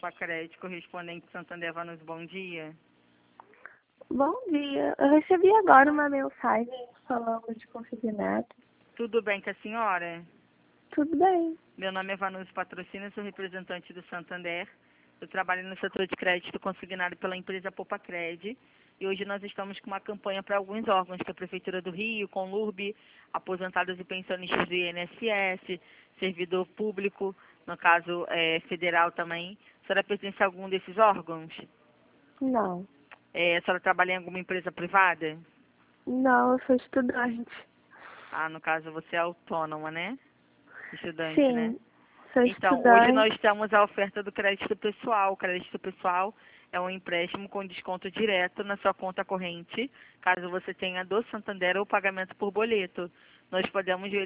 Popacred, correspondente Santander Vanucci, bom dia. Bom dia. Eu recebi agora uma mensagem falando de consignato. Tudo bem com a senhora? Tudo bem. Meu nome é Vanucci Patrocínio, sou representante do Santander. Eu trabalho no setor de crédito consignado pela empresa Popacred. E hoje nós estamos com uma campanha para alguns órgãos, que é a Prefeitura do Rio, Conlurb, aposentados e pensionistas do INSS, servidor público, no caso federal também. A senhora pertence a algum desses órgãos? Não. A senhora trabalha em alguma empresa privada? Não, eu sou estudante. Ah, no caso você é autônoma, né? Estudante, né? Sim, sou Então, hoje estudante. nós temos a oferta do crédito pessoal. O crédito pessoal é um empréstimo com desconto direto na sua conta corrente, caso você tenha do Santander ou pagamento por boleto. Nós podemos